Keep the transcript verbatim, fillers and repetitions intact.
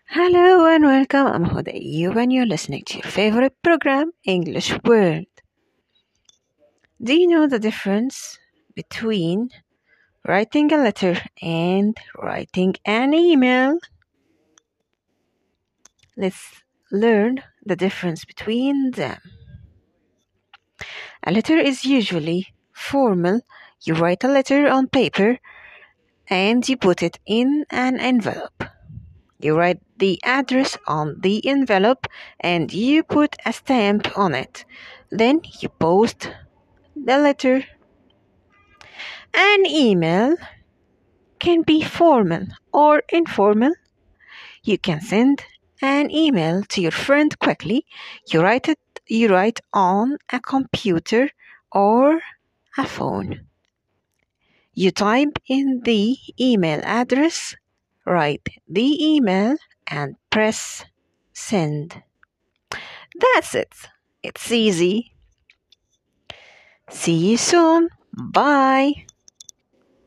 Hello and welcome. I'm Huda Eyoub and you're listening to your favorite program, English World. Do you know the difference between writing a letter and writing an email? Let's learn the difference between them. A letter is usually formal. You write a letter on paper and you put it in an envelope. You write the address on the envelope and you put a stamp on it. Then you post the letter. An email can be formal or informal. You can send an email to your friend quickly. You write it you write on a computer or a phone. You type in the email address, write the email and press send. That's it. It's easy. See you soon. Bye.